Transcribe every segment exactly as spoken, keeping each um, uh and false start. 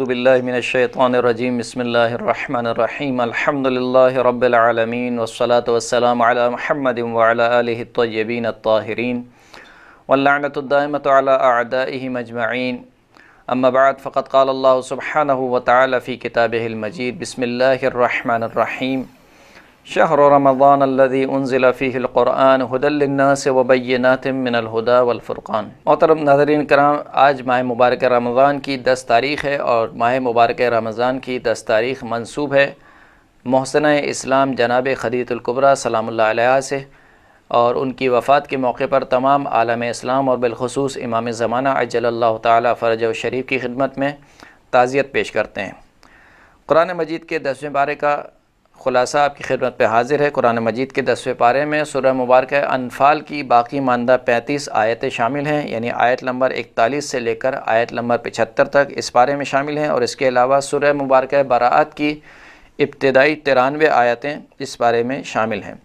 اعوذ باللہ من الشیطان الرجیم بسم اللہ الرحمن الرحیم الحمد للہ رب العالمین والصلاة والسلام علی محمد وعلی آلہ الطیبین الطاہرین واللعنۃ الدائمۃ علی اعدائہم اجمعین اما بعد فقد قال اللہ سبحانہ وتعالی فی کتابہ المجید بسم اللہ الرحمن الرحیم شہر رمضان الذي انزل فیہ القرآن ھدی للناس وبینات من الہدی والفرقان۔ محترم ناظرین کرام، آج ماہ مبارک رمضان کی دس تاریخ ہے اور ماہ مبارک رمضان کی دس تاریخ منسوب ہے محسنہ اسلام جناب خدیجہ الکبریٰ سلام اللہ علیہا سے، اور ان کی وفات کے موقع پر تمام عالم اسلام اور بالخصوص امام زمانہ عجل اللہ تعالی فرجہ شریف کی خدمت میں تعزیت پیش کرتے ہیں۔ قرآن مجید کے دسویں پارے کا خلاصہ آپ کی خدمت پہ حاضر ہے۔ قرآن مجید کے دسویں پارے میں سورہ مبارکہ انفال کی باقی ماندہ پینتیس آیتیں شامل ہیں، یعنی آیت نمبر اکتالیس سے لے کر آیت نمبر پچہتر تک اس پارے میں شامل ہیں، اور اس کے علاوہ سورہ مبارکہ براءت کی ابتدائی ترانوے آیتیں اس پارے میں شامل ہیں۔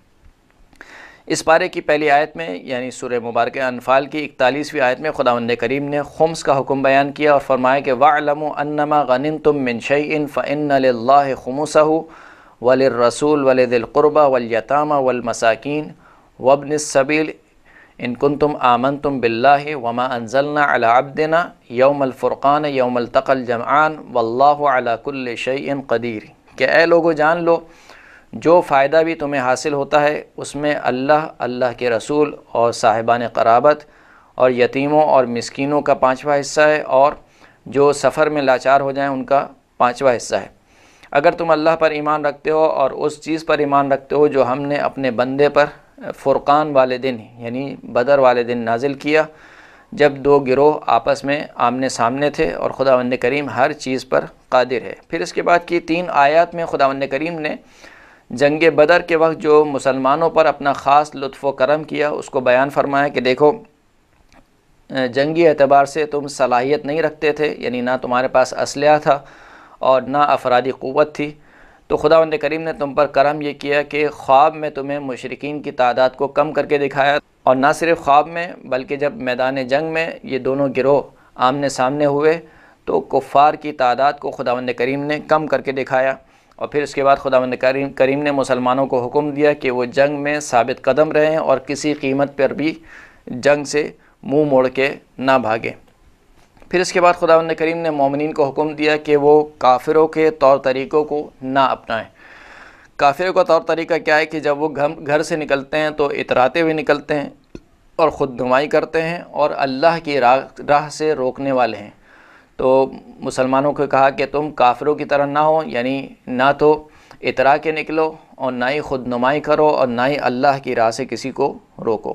اس پارے کی پہلی آیت میں یعنی سورہ مبارکہ انفال کی اکتالیسویں آیت میں خداوند کریم نے خمس کا حکم بیان کیا اور فرمایا کہ وَاعْلَمُوا أَنَّمَا غَنِمْتُم مِّن شَيْءٍ فَإِنَّ لِلَّهِ خُمُسَهُ وَلِلرَّسُولِ وَلِذِي الْقُرْبَى وَالْيَتَامَى وَالْمَسَاكِينِ وَابْنِ السَّبِيلِ إِن كُنتُمْ آمَنتُم بِاللَّهِ وَمَا أَنزَلْنَا عَلَى عَبْدِنَا يَوْمَ الْفُرْقَانِ يَوْمَ الْتَقَى الْجَمْعَانِ وَاللَّهُ عَلَى كُلِّ شَيْءٍ قَدِيرٌ کہ اے لوگو جان لو جو فائدہ بھی تمہیں حاصل ہوتا ہے اس میں اللہ اللہ کے رسول اور صاحبان قرابت اور یتیموں اور مسکینوں کا پانچواں حصہ ہے، اور جو سفر میں لاچار ہو جائیں ان کا پانچواں حصہ ہے۔ اگر تم اللہ پر ایمان رکھتے ہو اور اس چیز پر ایمان رکھتے ہو جو ہم نے اپنے بندے پر فرقان والے دن یعنی بدر والے دن نازل کیا، جب دو گروہ آپس میں آمنے سامنے تھے، اور خداوند کریم ہر چیز پر قادر ہے۔ پھر اس کے بعد کی تین آیات میں خداوند کریم نے جنگ بدر کے وقت جو مسلمانوں پر اپنا خاص لطف و کرم کیا اس کو بیان فرمایا کہ دیکھو جنگی اعتبار سے تم صلاحیت نہیں رکھتے تھے، یعنی نہ تمہارے پاس اسلحہ تھا اور نہ افرادی قوت تھی، تو خداوند کریم نے تم پر کرم یہ کیا کہ خواب میں تمہیں مشرکین کی تعداد کو کم کر کے دکھایا، اور نہ صرف خواب میں بلکہ جب میدان جنگ میں یہ دونوں گروہ آمنے سامنے ہوئے تو کفار کی تعداد کو خداوند کریم نے کم کر کے دکھایا۔ اور پھر اس کے بعد خداوند کریم کریم نے مسلمانوں کو حکم دیا کہ وہ جنگ میں ثابت قدم رہیں اور کسی قیمت پر بھی جنگ سے منہ موڑ کے نہ بھاگیں۔ پھر اس کے بعد خداوند کریم نے مومنین کو حکم دیا کہ وہ کافروں کے طور طریقوں کو نہ اپنائیں۔ کافروں کا طور طریقہ کیا ہے کہ جب وہ گھر سے نکلتے ہیں تو اتراتے ہوئے نکلتے ہیں اور خود نمائی کرتے ہیں اور اللہ کی راہ راہ سے روکنے والے ہیں۔ تو مسلمانوں کو کہا کہ تم کافروں کی طرح نہ ہو، یعنی نہ تو اترا کے نکلو اور نہ ہی خود نمائی کرو اور نہ ہی اللہ کی راہ سے کسی کو روکو۔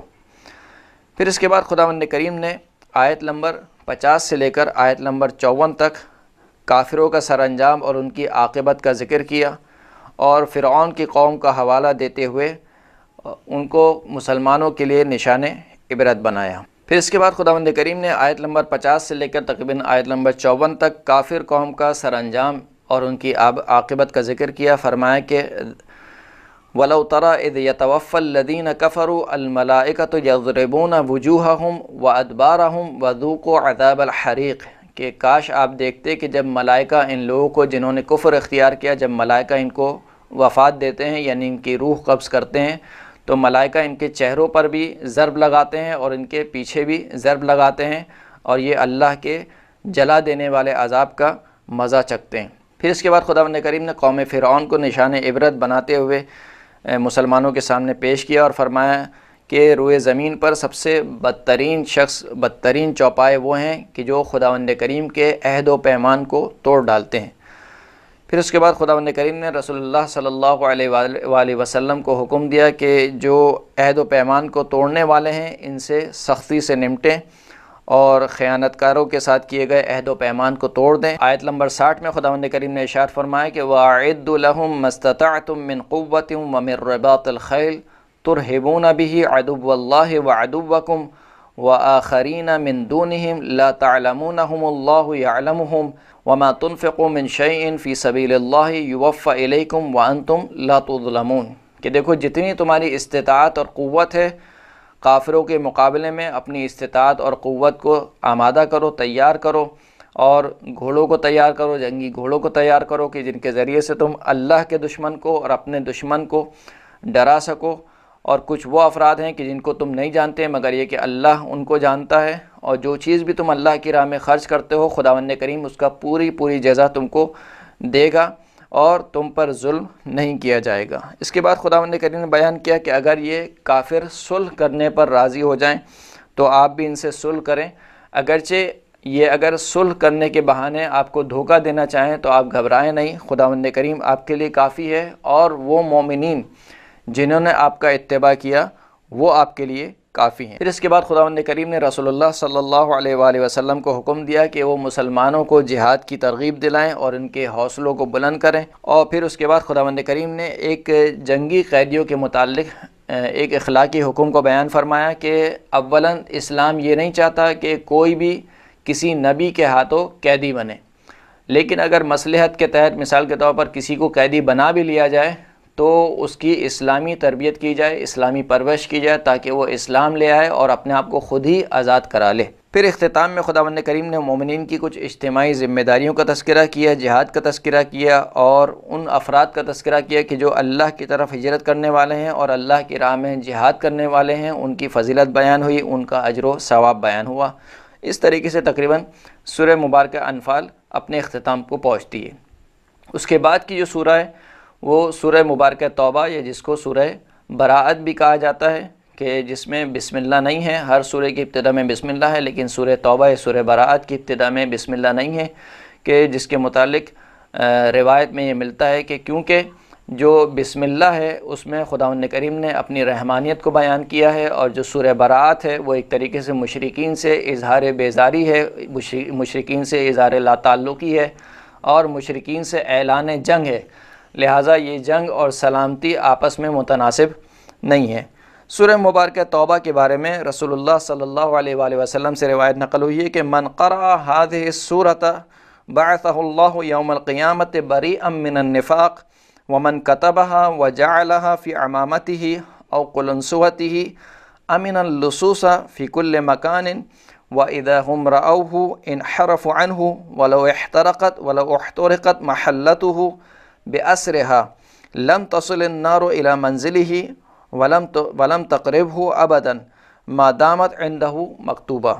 پھر اس کے بعد خداوند کریم نے آیت نمبر پچاس سے لے کر آیت نمبر چون تک کافروں کا سر انجام اور ان کی عاقبت کا ذکر کیا، اور فرعون کی قوم کا حوالہ دیتے ہوئے ان کو مسلمانوں کے لیے نشان عبرت بنایا۔ پھر اس کے بعد خداوند کریم نے آیت نمبر پچاس سے لے کر تقریباً آیت نمبر چون تک کافر قوم کا سر انجام اور ان کی عاقبت کا ذکر کیا۔ فرمایا کہ وَلَوْ تَرَى إِذْ يَتَوَفَّى الَّذِينَ كَفَرُوا الْمَلَائِكَةُ يَضْرِبُونَ وُجُوهَهُمْ وَأَدْبَارَهُمْ وَذُوقُوا عَذَابَ الْحَرِيقِ کہ کاش آپ دیکھتے کہ جب ملائکہ ان لوگوں کو جنہوں نے کفر اختیار کیا، جب ملائکہ ان کو وفات دیتے ہیں یعنی ان کی روح قبض کرتے ہیں، تو ملائکہ ان کے چہروں پر بھی ضرب لگاتے ہیں اور ان کے پیچھے بھی ضرب لگاتے ہیں، اور یہ اللہ کے جلا دینے والے عذاب کا مزہ چکھتے ہیں۔ پھر اس کے بعد خداوند کریم نے قوم فرعون کو نشان عبرت بناتے ہوئے مسلمانوں کے سامنے پیش کیا اور فرمایا کہ روئے زمین پر سب سے بدترین شخص، بدترین چوپائے وہ ہیں کہ جو خداوند کریم کے عہد و پیمان کو توڑ ڈالتے ہیں۔ پھر اس کے بعد خداوند کریم نے رسول اللہ صلی اللہ علیہ وآلہ وسلم کو حکم دیا کہ جو عہد و پیمان کو توڑنے والے ہیں ان سے سختی سے نمٹیں اور خیانت کاروں کے ساتھ کیے گئے عہد و پیمان کو توڑ دیں۔ آیت نمبر ساٹھ میں خداوند کریم نے ارشاد فرمایا کہ وَأَعِدُّوا لَهُم مَّا اسْتَطَعْتُم مِّن قُوَّةٍ وَمِن رِّبَاطِ الْخَيْلِ تُرْهِبُونَ بِهِ عَدُوَّ اللَّهِ وَعَدُوَّكُمْ وَآخَرِينَ مِن دُونِهِمْ لَا تَعْلَمُونَهُمُ اللَّهُ يَعْلَمُهُمْ وَمَا تُنْفِقُوا مِن شَيْءٍ فِي سَبِيلِ اللَّهِ يُوَفَّ إِلَيْكُمْ وَأَنْتُمْ لَا تُظْلَمُونَ کہ دیکھو جتنی تمہاری استطاعت اور قوت ہے کافروں کے مقابلے میں اپنی استطاعت اور قوت کو آمادہ کرو، تیار کرو، اور گھوڑوں کو تیار کرو، جنگی گھوڑوں کو تیار کرو کہ جن کے ذریعے سے تم اللہ کے دشمن کو اور اپنے دشمن کو ڈرا سکو۔ اور کچھ وہ افراد ہیں کہ جن کو تم نہیں جانتے مگر یہ کہ اللہ ان کو جانتا ہے، اور جو چیز بھی تم اللہ کی راہ میں خرچ کرتے ہو خداوند کریم اس کا پوری پوری جزا تم کو دے گا اور تم پر ظلم نہیں کیا جائے گا۔ اس کے بعد خداوند کریم نے بیان کیا کہ اگر یہ کافر صلح کرنے پر راضی ہو جائیں تو آپ بھی ان سے صلح کریں، اگرچہ یہ اگر صلح کرنے کے بہانے آپ کو دھوکہ دینا چاہیں تو آپ گھبرائیں نہیں، خداوند کریم آپ کے لیے کافی ہے، اور وہ مومنین جنہوں نے آپ کا اتباع کیا وہ آپ کے لیے کافی ہیں۔ پھر اس کے بعد خداوند کریم نے رسول اللہ صلی اللہ علیہ وآلہ وسلم کو حکم دیا کہ وہ مسلمانوں کو جہاد کی ترغیب دلائیں اور ان کے حوصلوں کو بلند کریں، اور پھر اس کے بعد خداوند کریم نے ایک جنگی قیدیوں کے متعلق ایک اخلاقی حکم کو بیان فرمایا کہ اولاً اسلام یہ نہیں چاہتا کہ کوئی بھی کسی نبی کے ہاتھوں قیدی بنے، لیکن اگر مصلحت کے تحت مثال کے طور پر کسی کو قیدی بنا بھی لیا جائے تو اس کی اسلامی تربیت کی جائے، اسلامی پرورش کی جائے تاکہ وہ اسلام لے آئے اور اپنے آپ کو خود ہی آزاد کرا لے۔ پھر اختتام میں خداوند کریم نے مومنین کی کچھ اجتماعی ذمہ داریوں کا تذکرہ کیا، جہاد کا تذکرہ کیا، اور ان افراد کا تذکرہ کیا کہ جو اللہ کی طرف ہجرت کرنے والے ہیں اور اللہ کی راہ میں جہاد کرنے والے ہیں، ان کی فضیلت بیان ہوئی، ان کا اجر و ثواب بیان ہوا۔ اس طریقے سے تقریباً سورہ مبارکہ انفال اپنے اختتام کو پہنچتی ہے۔ اس کے بعد کی جو سورہ ہے وہ سورہ مبارکہ توبہ، یا جس کو سورہ براءت بھی کہا جاتا ہے، کہ جس میں بسم اللہ نہیں ہے۔ ہر سورہ کی ابتدا میں بسم اللہ ہے، لیکن سورہ توبہ یا سورہ براءت کی ابتدا میں بسم اللہ نہیں ہے، کہ جس کے متعلق روایت میں یہ ملتا ہے کہ کیونکہ جو بسم اللہ ہے اس میں خداوند کریم نے اپنی رحمانیت کو بیان کیا ہے، اور جو سورہ براءت ہے وہ ایک طریقے سے مشرکین سے اظہار بیزاری ہے، مشرکین سے اظہار لا تعلقی ہے، اور مشرکین سے اعلان جنگ ہے، لہٰذا یہ جنگ اور سلامتی آپس میں متناسب نہیں ہے۔ سورہ مبارکہ توبہ کے بارے میں رسول اللہ صلی اللہ علیہ وآلہ وسلم سے روایت نقل ہوئی ہے کہ من قرأ هذه السورة بعثه الله يوم القيامة بريئا من النفاق ومن كتبها وجعلها في عمامته أو قلنسوته أمن اللصوص في كل مكان وإذا هم رأوه انحرفوا عنه ولو احترقت ولو احترقت محلته بأسرها لم تصل النار إلى منزله ولم ولم تقربه ابدا ما دامت عنده مکتوبہ۔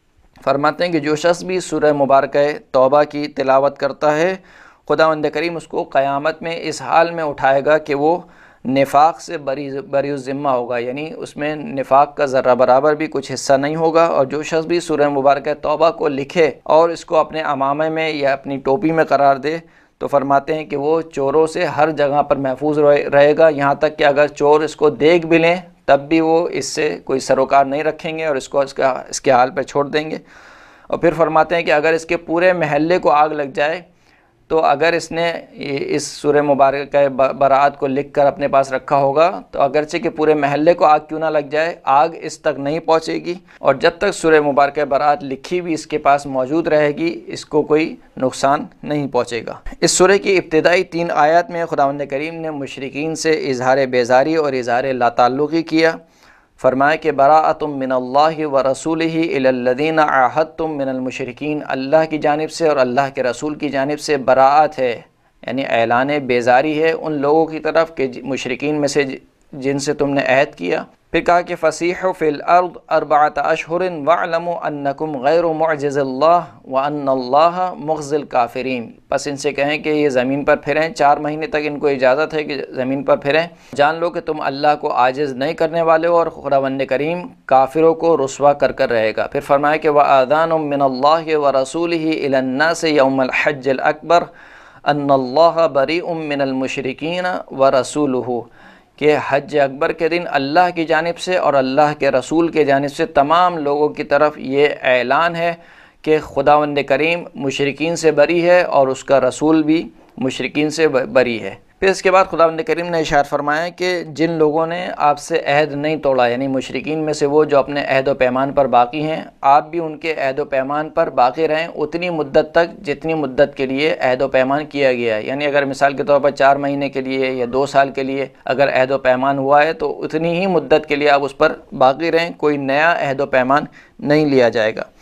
فرماتے ہیں کہ جو شخص بھی سورہ مبارکہ توبہ کی تلاوت کرتا ہے خداوند کریم اس کو قیامت میں اس حال میں اٹھائے گا کہ وہ نفاق سے بری بری الذمہ ہوگا، یعنی اس میں نفاق کا ذرہ برابر بھی کچھ حصہ نہیں ہوگا۔ اور جو شخص بھی سورہ مبارکہ توبہ کو لکھے اور اس کو اپنے عمامے میں یا اپنی ٹوپی میں قرار دے تو فرماتے ہیں کہ وہ چوروں سے ہر جگہ پر محفوظ رہے گا، یہاں تک کہ اگر چور اس کو دیکھ بھی لیں تب بھی وہ اس سے کوئی سروکار نہیں رکھیں گے اور اس کو اس کا اس کے حال پہ چھوڑ دیں گے۔ اور پھر فرماتے ہیں کہ اگر اس کے پورے محلے کو آگ لگ جائے تو اگر اس نے اس سورہ مبارکہ براءت کو لکھ کر اپنے پاس رکھا ہوگا تو اگرچہ کہ پورے محلے کو آگ کیوں نہ لگ جائے آگ اس تک نہیں پہنچے گی، اور جب تک سورہ مبارکہ براءت لکھی بھی اس کے پاس موجود رہے گی اس کو کوئی نقصان نہیں پہنچے گا۔ اس سورہ کی ابتدائی تین آیات میں خداوند کریم نے مشرکین سے اظہار بیزاری اور اظہار لا تعلقی کیا، فرمایا کہ براءۃ من اللہ ورسولہ الی الذین عاہدتم من المشرکین، اللہ کی جانب سے اور اللہ کے رسول کی جانب سے براءت ہے، یعنی اعلان بیزاری ہے ان لوگوں کی طرف کہ مشرکین میں سے جن سے تم نے عہد کیا۔ پھر کہا کہ فسیحوا فی الارض اربعۃ اشہر واعلموا انکم غیر معجز اللہ وان اللہ مخزی الکافرین، پس ان سے کہیں کہ یہ زمین پر پھریں، چار مہینے تک ان کو اجازت ہے کہ زمین پر پھریں، جان لو کہ تم اللہ کو عاجز نہیں کرنے والے ہو اور خداوند کریم کافروں کو رسوا کر کر رہے گا۔ پھر فرمایا کہ وآذان من اللہ ورسولہ الی الناس یوم الحج الاکبر ان اللہ بریء من المشرکین ورسولہ، کہ حج اکبر کے دن اللہ کی جانب سے اور اللہ کے رسول کے جانب سے تمام لوگوں کی طرف یہ اعلان ہے کہ خداوند کریم مشرکین سے بری ہے اور اس کا رسول بھی مشرکین سے بری ہے۔ پھر اس کے بعد خداوند کریم نے ارشاد فرمایا کہ جن لوگوں نے آپ سے عہد نہیں توڑا، یعنی مشرکین میں سے وہ جو اپنے عہد و پیمان پر باقی ہیں، آپ بھی ان کے عہد و پیمان پر باقی رہیں اتنی مدت تک جتنی مدت کے لیے عہد و پیمان کیا گیا ہے، یعنی اگر مثال کے طور پر چار مہینے کے لیے یا دو سال کے لیے اگر عہد و پیمان ہوا ہے تو اتنی ہی مدت کے لیے آپ اس پر باقی رہیں، کوئی نیا عہد و پیمان نہیں لیا جائے گا۔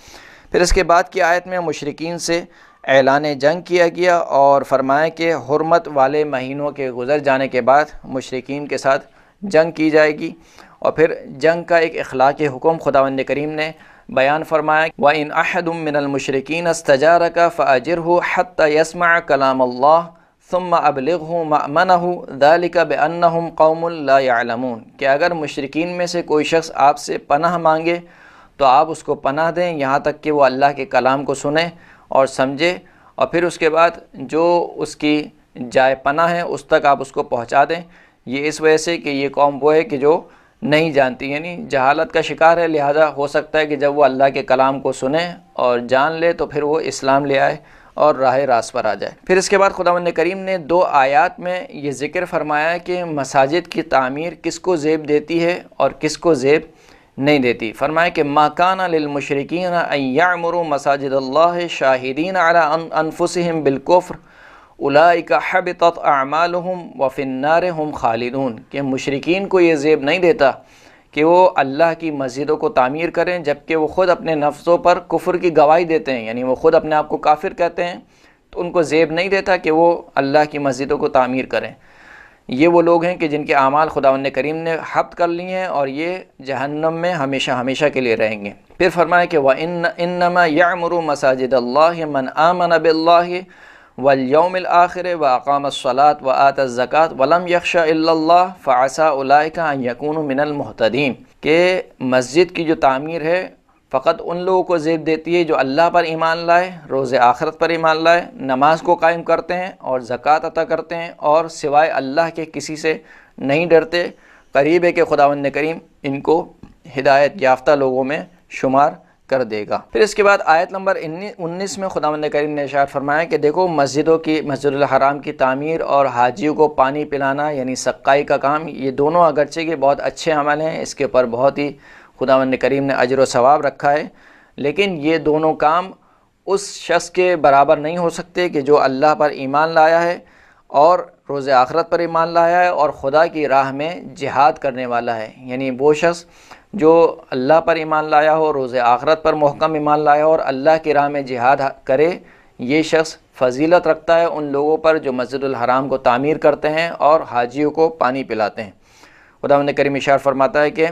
پھر اس کے بعد کی آیت میں مشرکین سے اعلان جنگ کیا گیا اور فرمایا کہ حرمت والے مہینوں کے گزر جانے کے بعد مشرکین کے ساتھ جنگ کی جائے گی، اور پھر جنگ کا ایک اخلاقی حکم خداوند کریم نے بیان فرمایا، وَإِنْ أَحَدٌ مِّنَ الْمُشْرِكِينَ اسْتَجَارَكَ فَأَجِرْهُ حَتَّى يَسْمَعَ كَلَامَ اللَّهِ ثُمَّ أَبْلِغْهُ مَأْمَنَهُ ذَلِكَ بِأَنَّهُمْ قَوْمٌ لَا يَعْلَمُونَ کہ اگر مشرکین میں سے کوئی شخص آپ سے پناہ مانگے تو آپ اس کو پناہ دیں یہاں تک کہ وہ اللہ کے کلام کو سنے اور سمجھے، اور پھر اس کے بعد جو اس کی جائے پناہ ہے اس تک آپ اس کو پہنچا دیں۔ یہ اس وجہ سے کہ یہ قوم وہ ہے کہ جو نہیں جانتی، یعنی جہالت کا شکار ہے، لہذا ہو سکتا ہے کہ جب وہ اللہ کے کلام کو سنے اور جان لے تو پھر وہ اسلام لے آئے اور راہ راست پر آ جائے۔ پھر اس کے بعد خداوند کریم نے دو آیات میں یہ ذکر فرمایا کہ مساجد کی تعمیر کس کو زیب دیتی ہے اور کس کو زیب نہیں دیتی۔ فرمایا کہ ما کان للمشرکین ان یعمروا مساجد اللہ شاہدین علی انفسہم بالکفر اولئک حبطت اعمالہم وفی النار ہم خالدون، کہ مشرکین کو یہ زیب نہیں دیتا کہ وہ اللہ کی مسجدوں کو تعمیر کریں جبکہ وہ خود اپنے نفسوں پر کفر کی گواہی دیتے ہیں، یعنی وہ خود اپنے آپ کو کافر کہتے ہیں، تو ان کو زیب نہیں دیتا کہ وہ اللہ کی مسجدوں کو تعمیر کریں۔ یہ وہ لوگ ہیں کہ جن کے اعمال خداوند کریم نے حبط کر لی ہیں اور یہ جہنم میں ہمیشہ ہمیشہ کے لیے رہیں گے۔ پھر فرمایا کہ وَإِنَّ إِنَّمَا يَعْمُرُ مَسَاجِدَ اللَّهِ مَنْ آمَنَ بِاللَّهِ وَالْيَوْمِ الْآخِرِ وَأَقَامَ الصَّلَاةَ وَآتَى الزَّكَاةَ وَلَمْ يَخْشَ إِلَّا اللَّهَ فَعَسَىٰ أُولَٰئِكَ أَن يَكُونُوا مِنَ الْمُهْتَدِينَ کہ مسجد کی جو تعمیر ہے فقط ان لوگوں کو زیب دیتی ہے جو اللہ پر ایمان لائے، روز آخرت پر ایمان لائے، نماز کو قائم کرتے ہیں اور زکوٰۃ عطا کرتے ہیں اور سوائے اللہ کے کسی سے نہیں ڈرتے۔ قریب ہے کہ خداوند کریم ان کو ہدایت یافتہ لوگوں میں شمار کر دے گا۔ پھر اس کے بعد آیت نمبر انیس میں خداوند کریم نے ارشاد فرمایا کہ دیکھو مسجدوں کی مسجد الحرام کی تعمیر اور حاجیوں کو پانی پلانا یعنی سقائی کا کام، یہ دونوں اگرچہ کہ بہت اچھے عمل ہیں، اس کے اوپر بہت ہی خداوند کریم نے اجر و ثواب رکھا ہے، لیکن یہ دونوں کام اس شخص کے برابر نہیں ہو سکتے کہ جو اللہ پر ایمان لایا ہے اور روز آخرت پر ایمان لایا ہے اور خدا کی راہ میں جہاد کرنے والا ہے۔ یعنی وہ شخص جو اللہ پر ایمان لایا ہو، روز آخرت پر محکم ایمان لایا ہو اور اللہ کی راہ میں جہاد کرے، یہ شخص فضیلت رکھتا ہے ان لوگوں پر جو مسجد الحرام کو تعمیر کرتے ہیں اور حاجیوں کو پانی پلاتے ہیں۔ خداوند کریم ارشاد فرماتا ہے کہ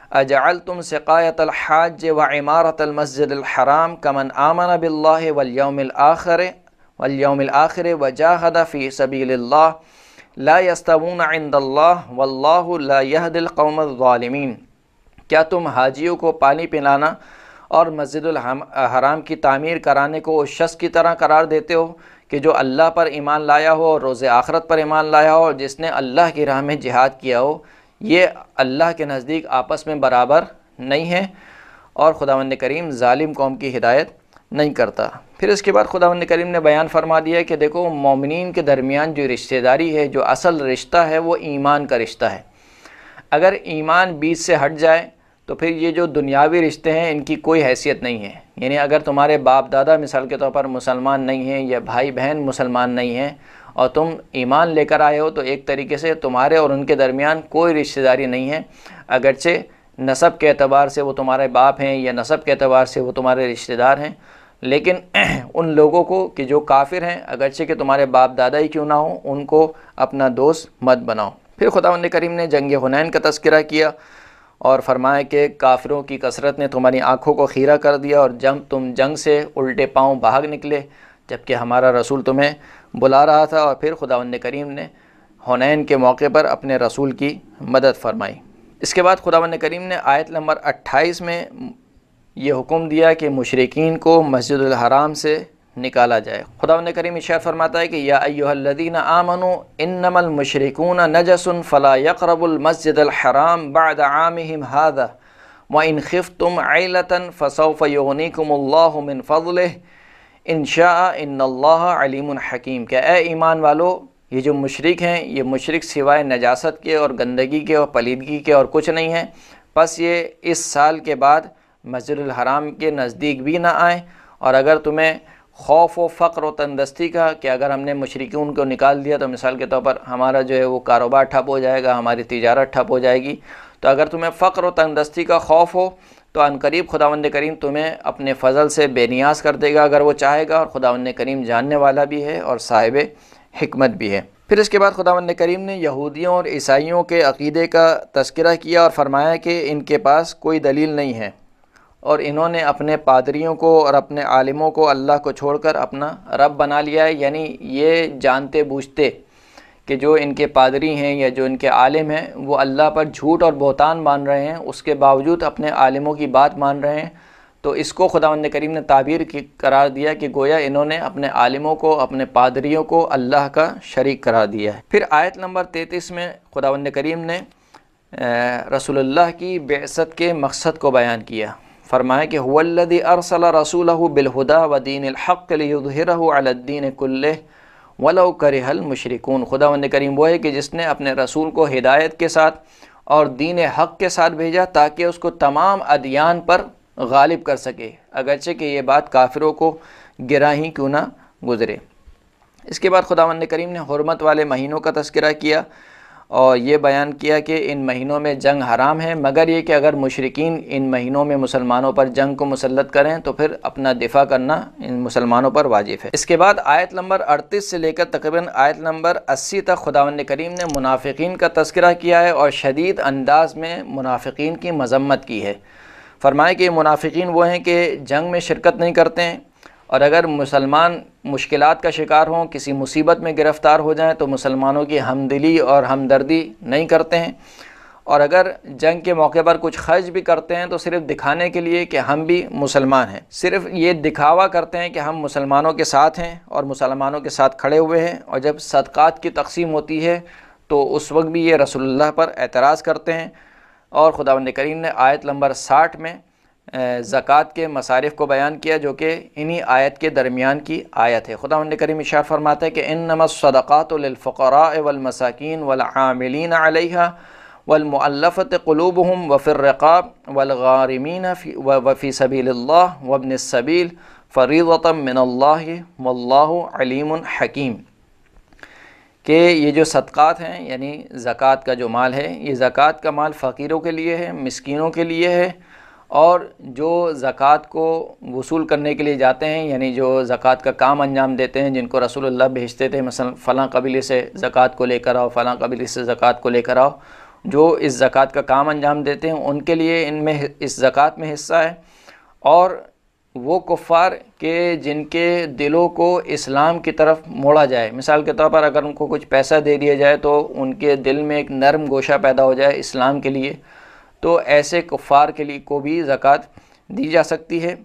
اجعلتم سقایۃ الحاج وعمارۃ المسجد الحرام کمن آمن باللہ والیوم الآخر والیوم الآخر وجاہد فی سبیل اللہ لا یستوون عند اللہ واللہ لا یہدی القوم الظالمین، کیا تم حاجیوں کو پانی پلانا اور مسجد الحرام کی تعمیر کرانے کو اس شخص کی طرح قرار دیتے ہو کہ جو اللہ پر ایمان لایا ہو اور روز آخرت پر ایمان لایا ہو اور جس نے اللہ کی راہ میں جہاد کیا ہو؟ یہ اللہ کے نزدیک آپس میں برابر نہیں ہے اور خداوند کریم ظالم قوم کی ہدایت نہیں کرتا۔ پھر اس کے بعد خداوند کریم نے بیان فرما دیا کہ دیکھو مومنین کے درمیان جو رشتہ داری ہے، جو اصل رشتہ ہے وہ ایمان کا رشتہ ہے۔ اگر ایمان بیچ سے ہٹ جائے تو پھر یہ جو دنیاوی رشتے ہیں ان کی کوئی حیثیت نہیں ہے۔ یعنی اگر تمہارے باپ دادا مثال کے طور پر مسلمان نہیں ہیں یا بھائی بہن مسلمان نہیں ہیں اور تم ایمان لے کر آئے ہو تو ایک طریقے سے تمہارے اور ان کے درمیان کوئی رشتہ داری نہیں ہے، اگرچہ نسب کے اعتبار سے وہ تمہارے باپ ہیں یا نسب کے اعتبار سے وہ تمہارے رشتہ دار ہیں، لیکن ان لوگوں کو کہ جو کافر ہیں اگرچہ کہ تمہارے باپ دادا ہی کیوں نہ ہوں ان کو اپنا دوست مت بناؤ۔ پھر خداوند کریم نے جنگ حنین کا تذکرہ کیا اور فرمایا کہ کافروں کی کثرت نے تمہاری آنکھوں کو خیرہ کر دیا اور جب تم جنگ سے الٹے پاؤں بھاگ نکلے جبکہ ہمارا رسول تمہیں بلا رہا تھا، اور پھر خداوند کریم نے حنین کے موقع پر اپنے رسول کی مدد فرمائی۔ اس کے بعد خداوند کریم نے آیت نمبر اٹھائیس میں یہ حکم دیا کہ مشرکین کو مسجد الحرام سے نکالا جائے۔ خداوند کریم ارشاد فرماتا ہے کہ یا ایھا الذین آمنوا انما المشرکون نجس فلا یقربوا المسجد الحرام بعد عامهم هذا وان خفتم عیلة فسوف یغنیکم اللہ من فضلہ ان شاء ان اللہ علیم حکیم، کہ اے ایمان والو یہ جو مشرک ہیں یہ مشرک سوائے نجاست کے اور گندگی کے اور پلیدگی کے اور کچھ نہیں ہیں، پس یہ اس سال کے بعد مسجد الحرام کے نزدیک بھی نہ آئیں، اور اگر تمہیں خوف و فقر و تندرستی کا کہ اگر ہم نے مشرکین کو نکال دیا تو مثال کے طور پر ہمارا جو ہے وہ کاروبار ٹھپ ہو جائے گا، ہماری تجارت ٹھپ ہو جائے گی، تو اگر تمہیں فقر و تنگدستی کا خوف ہو تو ان قریب خداوند کریم تمہیں اپنے فضل سے بے نیاز کر دے گا اگر وہ چاہے گا، اور خداوند کریم جاننے والا بھی ہے اور صاحب حکمت بھی ہے۔ پھر اس کے بعد خداوند کریم نے یہودیوں اور عیسائیوں کے عقیدے کا تذکرہ کیا اور فرمایا کہ ان کے پاس کوئی دلیل نہیں ہے، اور انہوں نے اپنے پادریوں کو اور اپنے عالموں کو اللہ کو چھوڑ کر اپنا رب بنا لیا ہے، یعنی یہ جانتے بوجھتے کہ جو ان کے پادری ہیں یا جو ان کے عالم ہیں وہ اللہ پر جھوٹ اور بہتان مان رہے ہیں، اس کے باوجود اپنے عالموں کی بات مان رہے ہیں، تو اس کو خداوند کریم نے تعبیر کی قرار دیا کہ گویا انہوں نے اپنے عالموں کو، اپنے پادریوں کو اللہ کا شریک قرار دیا ہے۔ پھر آیت نمبر تینتیس میں خداوند کریم نے رسول اللہ کی بعثت کے مقصد کو بیان کیا، فرمایا کہ هو الذی ارسل رسولہ بالہدی ودین الحق لیظہرہ علی الدین کلہ ولو کرہ المشرکون۔ خداوند کریم وہ ہے کہ جس نے اپنے رسول کو ہدایت کے ساتھ اور دین حق کے ساتھ بھیجا تاکہ اس کو تمام ادیان پر غالب کر سکے، اگرچہ کہ یہ بات کافروں کو گرا ہی کیوں نہ گزرے۔ اس کے بعد خداوند کریم نے حرمت والے مہینوں کا تذکرہ کیا اور یہ بیان کیا کہ ان مہینوں میں جنگ حرام ہے، مگر یہ کہ اگر مشرکین ان مہینوں میں مسلمانوں پر جنگ کو مسلط کریں تو پھر اپنا دفاع کرنا ان مسلمانوں پر واجب ہے۔ اس کے بعد آیت نمبر اڑتیس سے لے کر تقریباً آیت نمبر اسی تک خداوند کریم نے منافقین کا تذکرہ کیا ہے اور شدید انداز میں منافقین کی مذمت کی ہے۔ فرمائے کہ منافقین وہ ہیں کہ جنگ میں شرکت نہیں کرتے ہیں، اور اگر مسلمان مشکلات کا شکار ہوں، کسی مصیبت میں گرفتار ہو جائیں تو مسلمانوں کی ہمدلی اور ہمدردی نہیں کرتے ہیں، اور اگر جنگ کے موقع پر کچھ خرچ بھی کرتے ہیں تو صرف دکھانے کے لیے کہ ہم بھی مسلمان ہیں، صرف یہ دکھاوا کرتے ہیں کہ ہم مسلمانوں کے ساتھ ہیں اور مسلمانوں کے ساتھ کھڑے ہوئے ہیں، اور جب صدقات کی تقسیم ہوتی ہے تو اس وقت بھی یہ رسول اللہ پر اعتراض کرتے ہیں۔ اور خداوند کریم نے آیت نمبر ساٹھ میں زکوٰۃ کے مصارف کو بیان کیا جو کہ انہی آیت کے درمیان کی آیت ہے۔ خداوند کریم ارشاد فرماتا ہے کہ انما الصدقات للفقراء والمساکین والعاملین علیہا والمؤلفۃ قلوبہم وفی الرقاب والغارمین وفی سبیل اللہ وابن السبیل فریضۃ من اللہ واللہ علیم حکیم، کہ یہ جو صدقات ہیں یعنی زکوٰۃ کا جو مال ہے، یہ زکوٰۃ کا مال فقیروں کے لیے ہے، مسکینوں کے لیے ہے، اور جو زکوٰۃ کو وصول کرنے کے لیے جاتے ہیں یعنی جو زکوٰۃ کا کام انجام دیتے ہیں، جن کو رسول اللہ بھیجتے تھے مثلا فلاں قبیلے سے زکوٰۃ کو لے کر آؤ، فلاں قبیلے سے زکوٰۃ کو لے کر آؤ، جو اس زکوٰۃ کا کام انجام دیتے ہیں ان کے لیے ان میں اس زکوٰۃ میں حصہ ہے۔ اور وہ کفار کہ جن کے دلوں کو اسلام کی طرف موڑا جائے، مثال کے طور پر اگر ان کو کچھ پیسہ دے دیا جائے تو ان کے دل میں ایک نرم گوشہ پیدا ہو جائے اسلام کے لیے، تو ایسے کفار کے لیے کو بھی زکوٰۃ دی جا سکتی ہے۔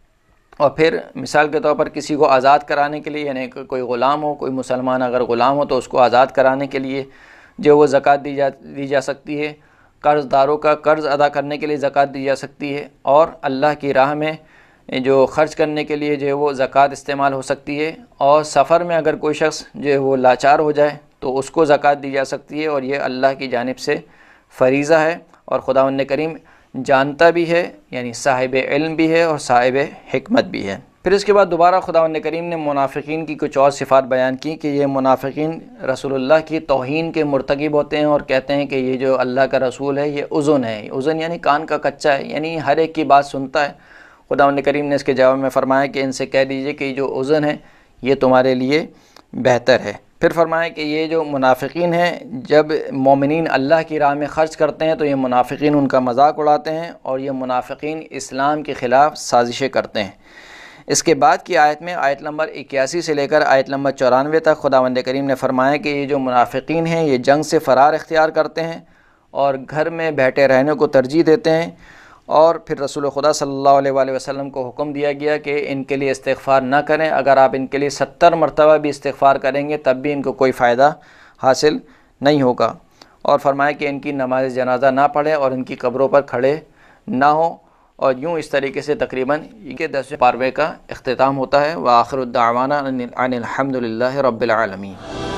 اور پھر مثال کے طور پر کسی کو آزاد کرانے کے لیے، یعنی کوئی غلام ہو، کوئی مسلمان اگر غلام ہو تو اس کو آزاد کرانے کے لیے جو وہ زکوٰۃ دی جا دی جا سکتی ہے۔ قرض داروں کا قرض ادا کرنے کے لیے زکوٰۃ دی جا سکتی ہے، اور اللہ کی راہ میں جو خرچ کرنے کے لیے جو ہے وہ زکوٰۃ استعمال ہو سکتی ہے، اور سفر میں اگر کوئی شخص جو ہے وہ لاچار ہو جائے تو اس کو زکوٰۃ دی جا سکتی ہے، اور یہ اللہ کی جانب سے فریضہ ہے، اور خداوند کریم جانتا بھی ہے، یعنی صاحب علم بھی ہے اور صاحب حکمت بھی ہے۔ پھر اس کے بعد دوبارہ خداوند کریم نے منافقین کی کچھ اور صفات بیان کی کہ یہ منافقین رسول اللہ کی توہین کے مرتکب ہوتے ہیں اور کہتے ہیں کہ یہ جو اللہ کا رسول ہے یہ اذن ہے، اذن یعنی کان کا کچا ہے، یعنی ہر ایک کی بات سنتا ہے۔ خداوند کریم نے اس کے جواب میں فرمایا کہ ان سے کہہ دیجئے کہ جو اذن ہے یہ تمہارے لیے بہتر ہے۔ پھر فرمایا کہ یہ جو منافقین ہیں جب مومنین اللہ کی راہ میں خرچ کرتے ہیں تو یہ منافقین ان کا مذاق اڑاتے ہیں، اور یہ منافقین اسلام کے خلاف سازشیں کرتے ہیں۔ اس کے بعد کی آیت میں آیت نمبر اکیاسی سے لے کر آیت نمبر چورانوے تک خداوند کریم نے فرمایا کہ یہ جو منافقین ہیں یہ جنگ سے فرار اختیار کرتے ہیں اور گھر میں بیٹھے رہنے کو ترجیح دیتے ہیں، اور پھر رسول خدا صلی اللہ علیہ وآلہ وسلم کو حکم دیا گیا کہ ان کے لیے استغفار نہ کریں، اگر آپ ان کے لیے ستر مرتبہ بھی استغفار کریں گے تب بھی ان کو کوئی فائدہ حاصل نہیں ہوگا، اور فرمایا کہ ان کی نماز جنازہ نہ پڑھیں اور ان کی قبروں پر کھڑے نہ ہوں، اور یوں اس طریقے سے تقریباً یہ دسویں پاروے کا اختتام ہوتا ہے۔ وآخر الدعوانا ان الحمد للہ رب العالمین۔